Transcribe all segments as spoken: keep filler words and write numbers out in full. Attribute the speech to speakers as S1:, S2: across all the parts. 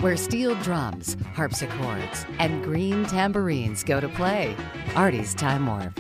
S1: where steel drums, harpsichords, and green tambourines go to play. Artie's Time Warp.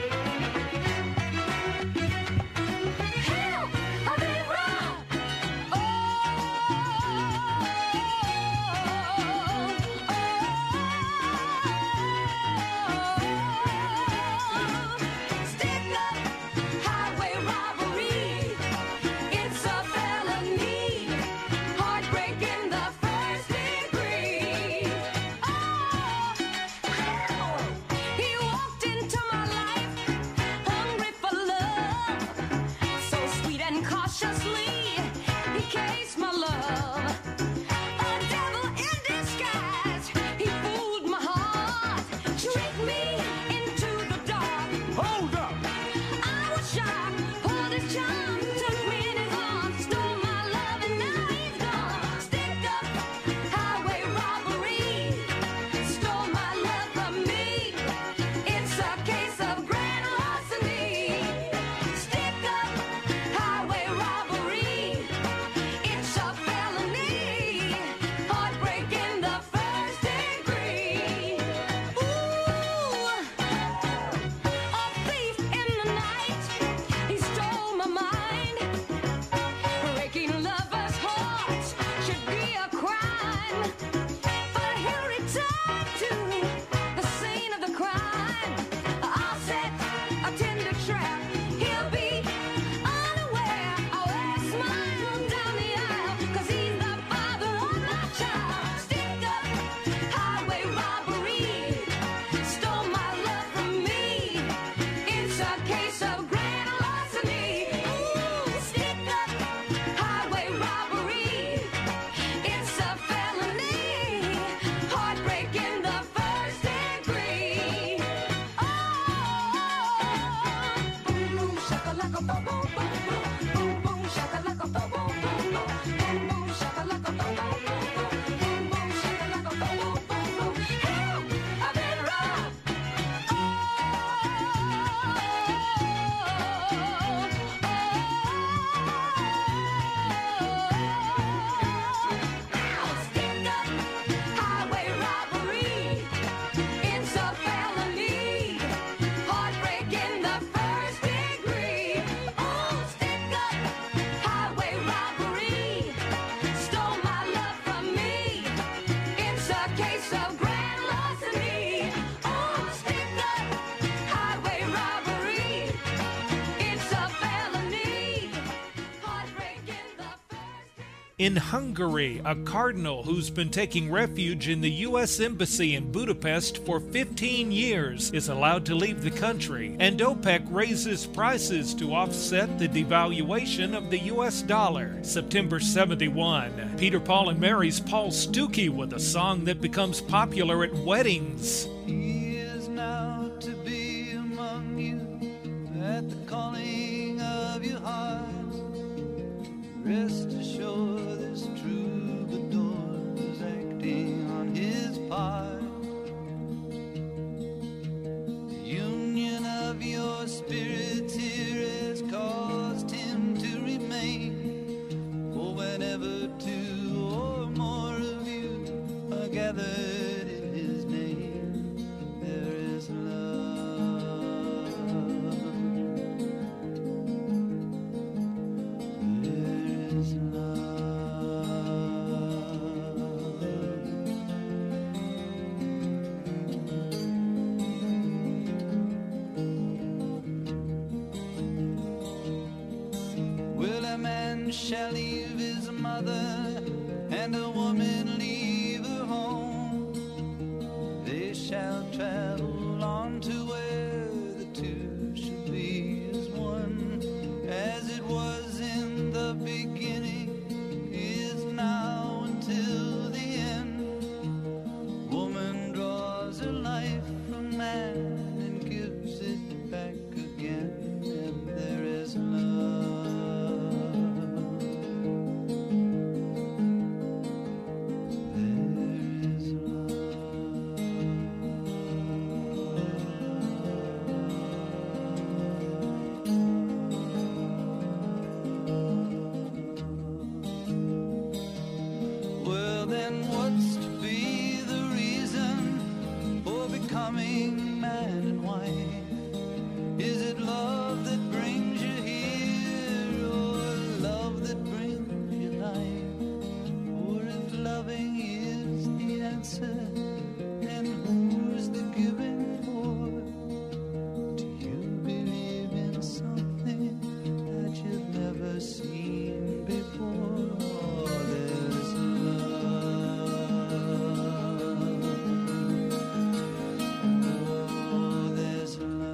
S2: In Hungary, a cardinal who's been taking refuge in the U S Embassy in Budapest for fifteen years is allowed to leave the country, and OPEC raises prices to offset the devaluation of the U S dollar. September seventy-one, Peter, Paul, and Mary's Paul Stuckey with a song that becomes popular at weddings.
S3: He is now to be among you at the calling of your heart. Rest assured this troubadour is acting on his part. The union of your spirits here has caused him to remain. For whenever two or more of you are gathered in his name, there is love. Shall leave his mother and a woman leave her home. loving is the answer, then who's the giving for? Do you believe in something that you've never seen before? Oh, there's love. Oh, there's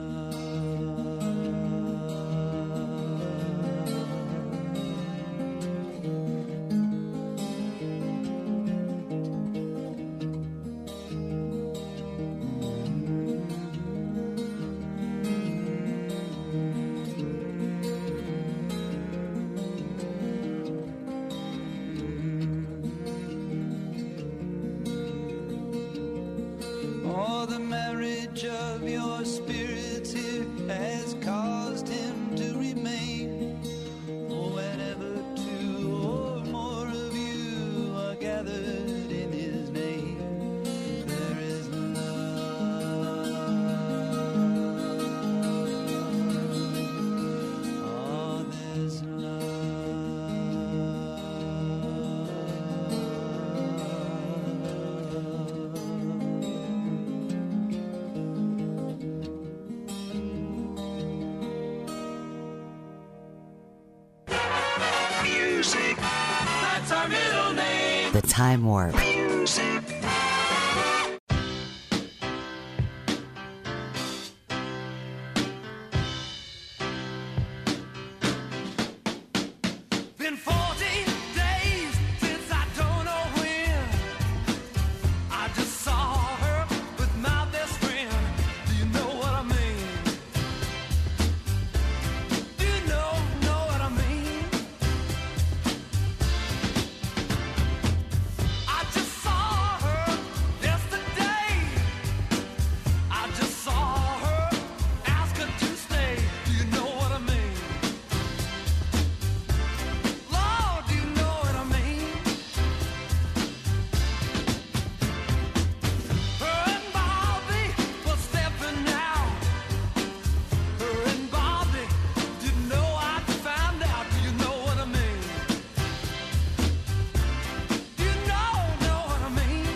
S3: Oh, the marriage of your spirits here has caused him to remain. Oh, whenever two or more of you are gathered in his name, there is love. Oh, there's
S4: Music. That's our middle name.
S1: The Time Warp.
S4: Music.
S3: been forty days since I don't know when I just saw her with my best friend. Do you know what I mean? Do you know, know what I mean? I just saw her yesterday. I just saw her, ask her to stay. Do you know what I mean? Lord, do you know what I mean? Her and Bobby was stepping out. Her and Bobby didn't know I'd found out. Do you know what I mean? Do you know, know what I mean?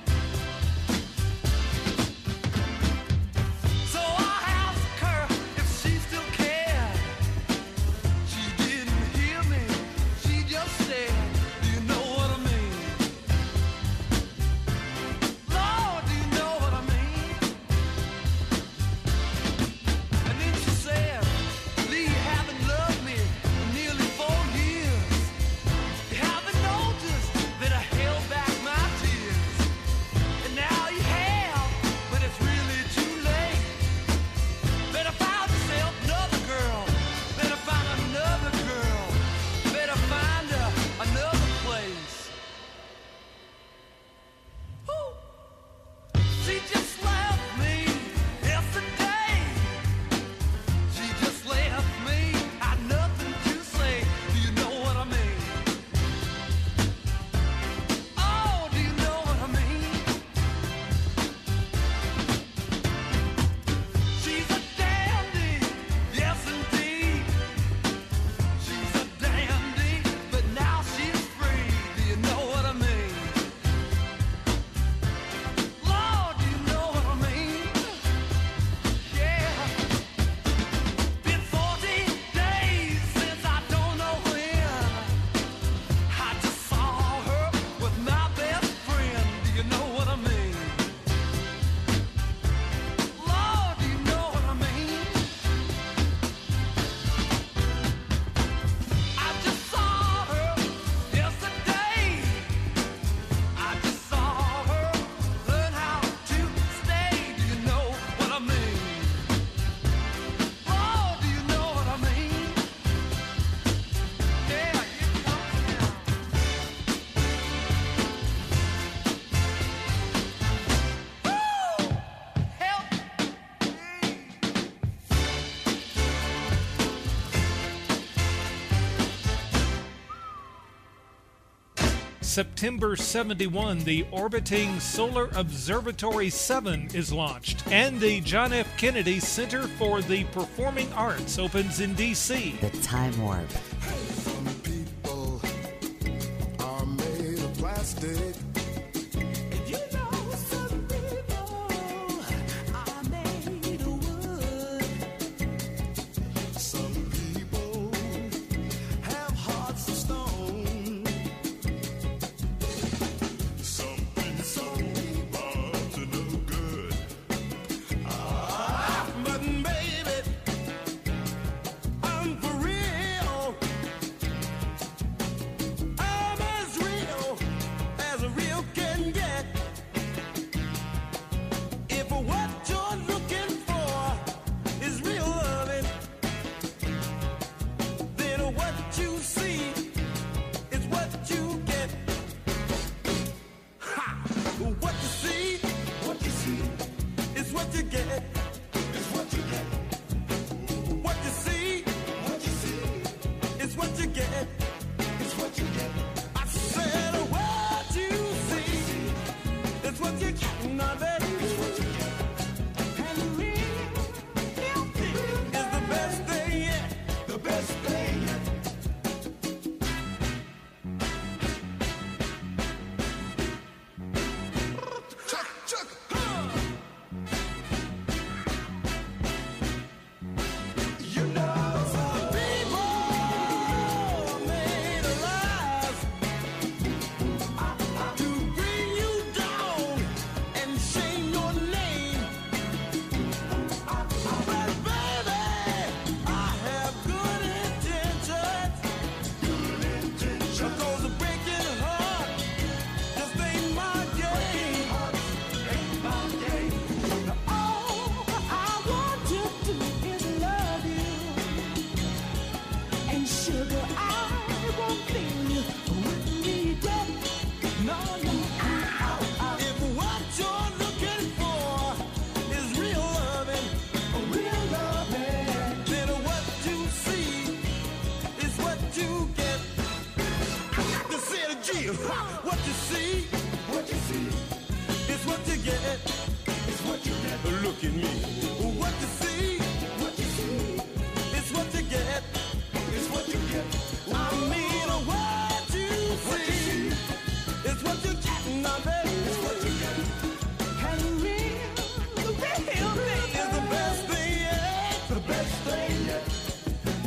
S3: So I asked her if she still cared. She didn't hear me. She just said, do you know what I mean? Lord, do you know what I mean? And then she said, Lee, you haven't loved me for nearly four years. You haven't noticed that I held back my tears. And now you have, but it's really too late. Better find yourself another girl. Better find another girl. Better find her another place. Woo. She just left me yesterday. She just left me. Had nothing to say. Do you know what I mean? Oh, do you know what I mean? She's a dandy, yes indeed. She's a dandy, but now she's free. Do you know what I mean? Lord, do you know what I mean? Yeah. Been forty days since I don't know when I just saw her with my best friend. Do you know what I mean? Lord, do you know what I mean? I just saw her yesterday. I just saw her learn how to stay. Do you know what I mean? Oh, do you know what I mean? Yeah, here it comes now. Woo! Help me.
S2: September seventy-one, the orbiting Solar Observatory seven is launched, and the John F. Kennedy Center for the Performing Arts opens in D C
S1: The Time Warp.
S5: Some people are made of plastic. what you get. It's what you get. What you see, what you see, is what you get. It's what you get. I said what you see, it's what you get. Now, baby, it's what you get. And real healthy is the best thing yet. The best thing yet. Chuck, chuck, huh. You know, some people are made alive to bring you down and shame your name. But baby, I have good intentions. Good intentions. Because breaking heart just ain't my game. Ain't my game. All I want to do is love you. And sugar, I won't feel you with me dead. No, no. If what you're looking for is real loving, real loving, then what you see is what you get. I got to say it again. What you see, what you see, is what you get. It's what you get. Look at me. What you see, what you see, is what you get. It's what you get. I mean, what you see, is what you get. Now, baby, it's what you get. And real, the real thing is the best thing yet. The best thing yet. Oh.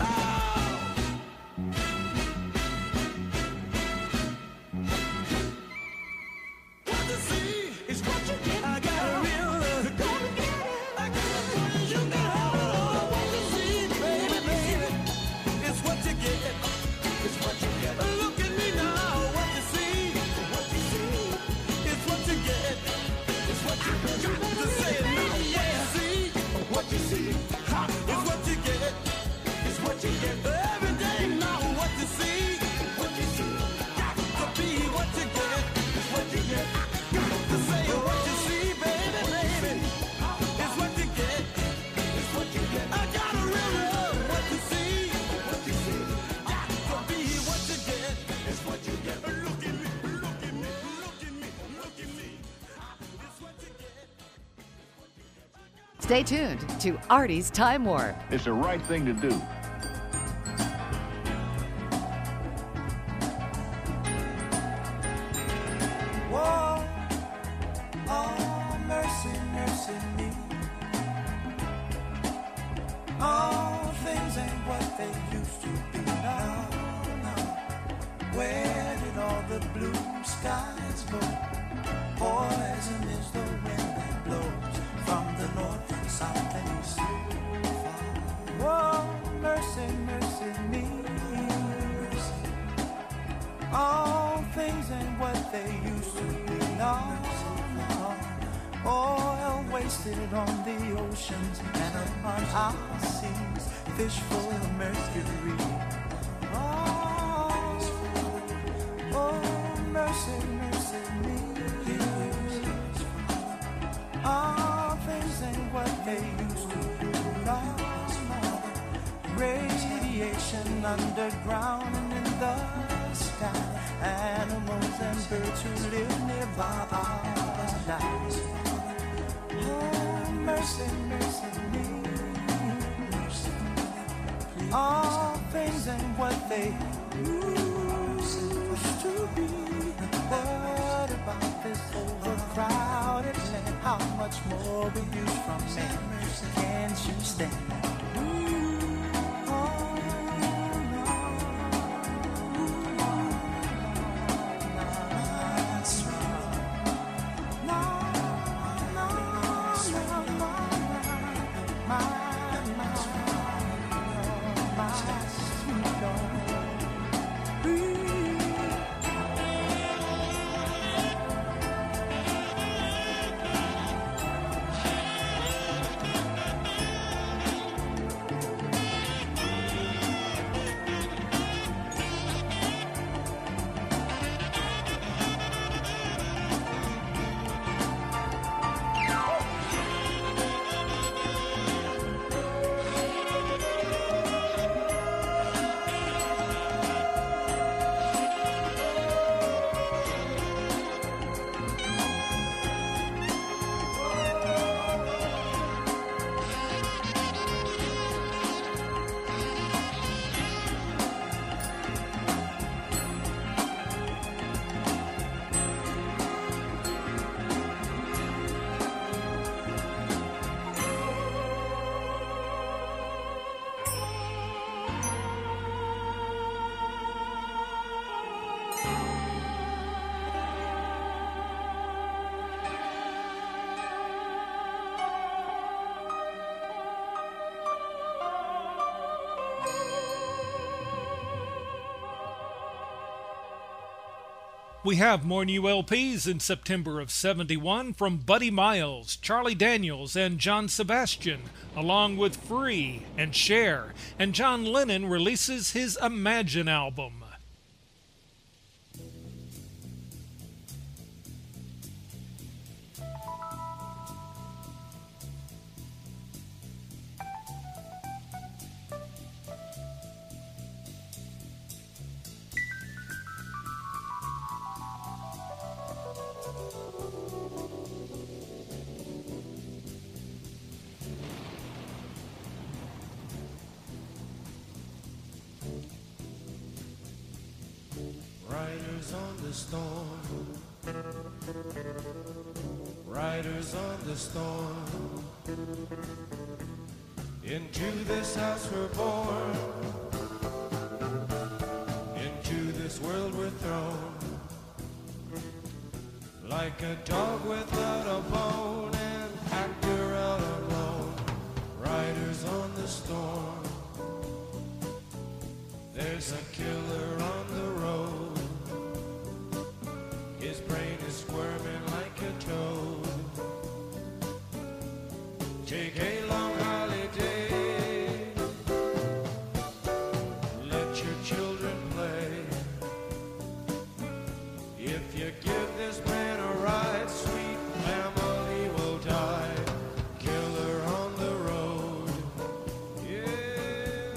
S5: What you see is what you get. I got a real love. I got a real you got. What you see, baby, baby, is what you get. It's what you get. Look at me now. What you see, what you see, is what you get. It's what you get. I got to say it now. What you see, what you see, ha, is what you get. It's what you get. Every day now. What you see, what you see, got to be what you get. It's what you get. Got to say what you see, baby, baby, is what you get. It's what you get. I got a real love. What you see, what you see, got to be what you get. It's what you get. Look at me, look at me, look at me, look at me. It's what you get.
S1: Stay tuned to Artie's Time Warp.
S6: It's the right thing to do.
S5: Whoa, oh, mercy, mercy me. All things ain't what they used to be now, now. Where did all the blue skies go? Poison is the wind that blows from the north and south and east. Whoa, mercy, mercy me. All things ain't what they used to be now, now. Oil wasted on the oceans and upon our seas, fish full of mercury. Oh, oh, mercy, mercy me. All things ain't what they used to be now, now. Radiation underground and in the sky. Animals and birds who live nearby are alive. Oh, mercy, mercy me. All things ain't what they used to be. What about this overcrowded land? How much more will you from me? Can't you stand?
S2: We have more new L Ps in September of seventy-one from Buddy Miles, Charlie Daniels, and John Sebastian, along with Free and Cher, and John Lennon releases his Imagine album.
S6: Riders on the storm, riders on the storm. Into this house we're born, into this world we're thrown. Like a dog without a bone, an actor out alone. Riders on the storm, there's a killer on the road. His brain is squirming like a toad. Take a long holiday, let your children play. If you give this man a ride, sweet family will die. Killer on the road, yeah.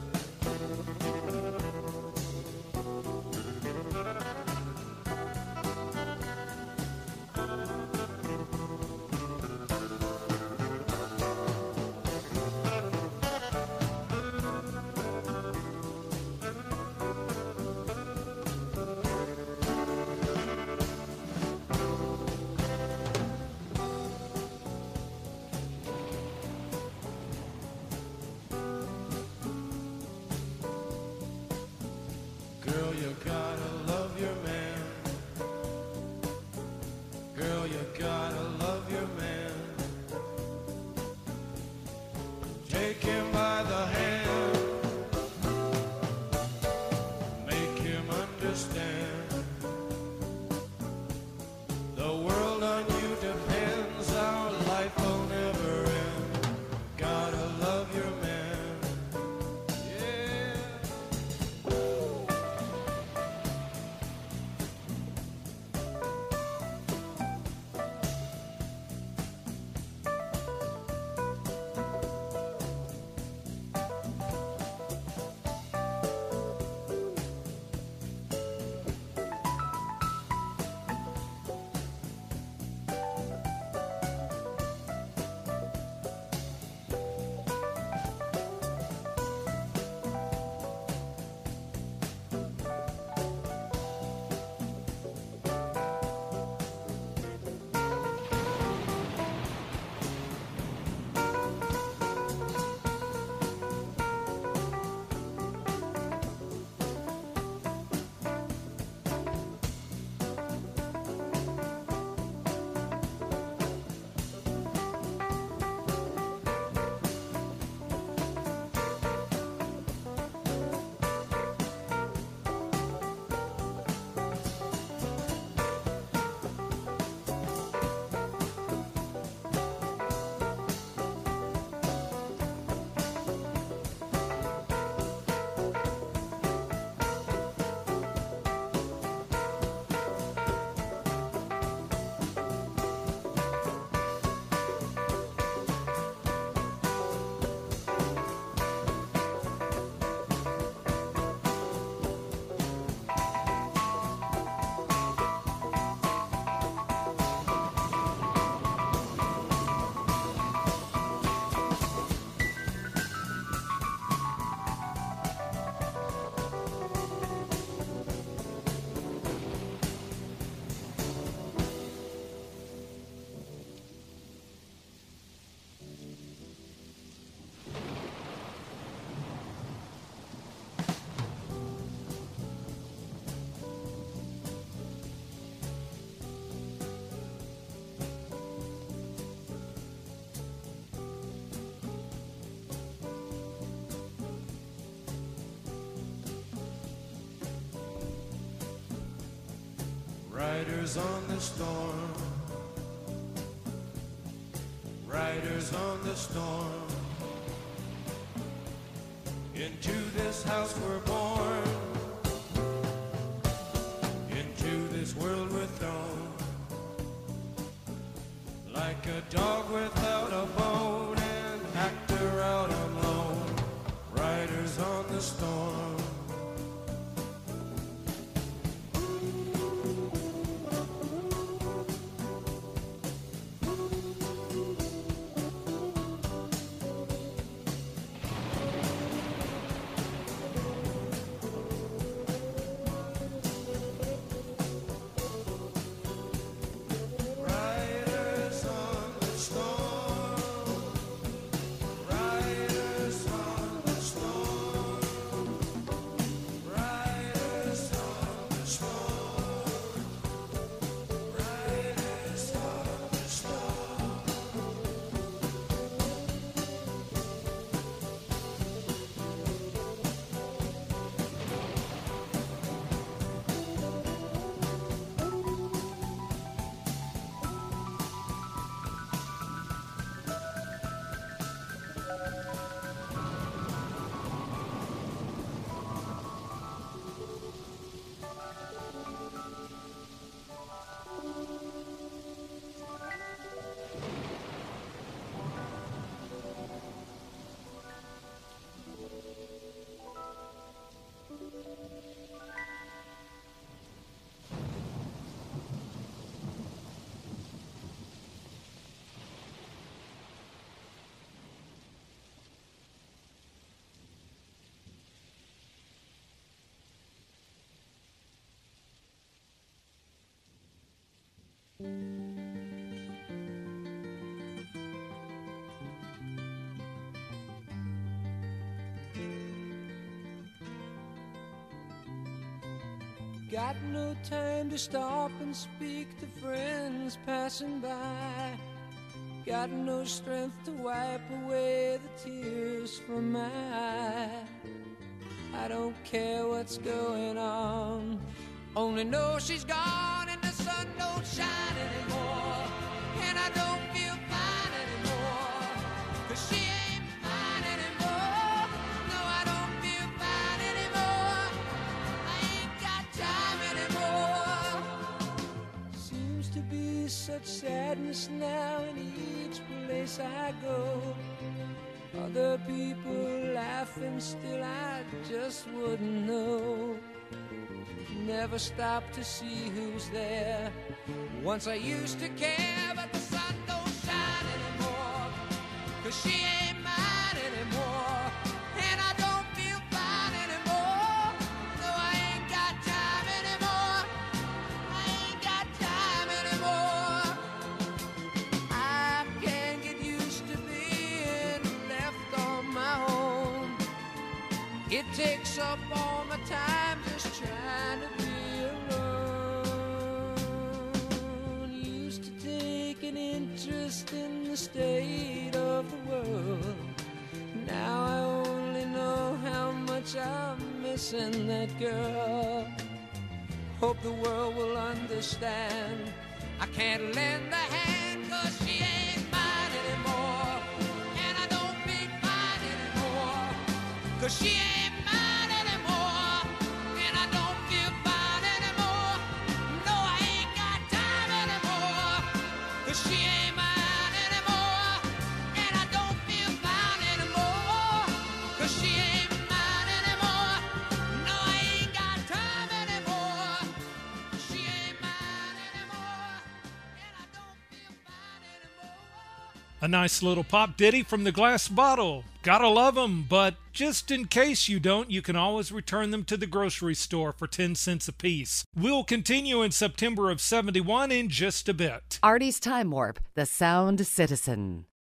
S6: Girl, you gotta love your man. Girl, you gotta love your man. Take him by the hand, make him understand. The world on you depends, our life will never end. Gotta love your man, yeah. Riders on the storm, riders on the storm. Into this house we're born, into this world we're thrown, like a dog without a bone, an actor out on loan. Riders on the storm. Riders on the storm, riders on the storm, riders on the storm, riders on the storm.
S7: Got no time to stop and speak to friends passing by. Got no strength to wipe away the tears from my eye. I don't care what's going on, only know she's gone and the sun don't shine anymore. And I don't feel fine anymore, 'cause she ain't mine anymore. No, I don't feel fine anymore. I ain't got time anymore. Seems to be such sadness now in each place I go. Other people laughing, still I just wouldn't know. Never stop to see who's there. Once I used to care, but the sun don't shine anymore, 'cause she ain't mine anymore. And I don't feel fine anymore. No, I ain't got time anymore. I ain't got time anymore. I can't get used to being left on my own. It takes up all my time just trying to be alone. Used to take an interest in the state of the world. Now I only know how much I'm missing that girl. Hope the world will understand. I can't lend a hand 'cause she ain't mine anymore. And I don't feel fine anymore, 'cause she ain't mine anymore. And I don't feel fine anymore. No, I ain't got time anymore, 'cause she ain't mine anymore. And I don't feel fine anymore, 'cause she ain't mine anymore. No, I ain't got time anymore, 'cause she ain't mine anymore. And I don't feel fine anymore.
S2: A nice little pop ditty from the Glass Bottle. Gotta love 'em, but just in case you don't, you can always return them to the grocery store for ten cents a piece. We'll continue in September of seventy-one in just a bit.
S1: Artie's Time Warp, the Sound Citizen.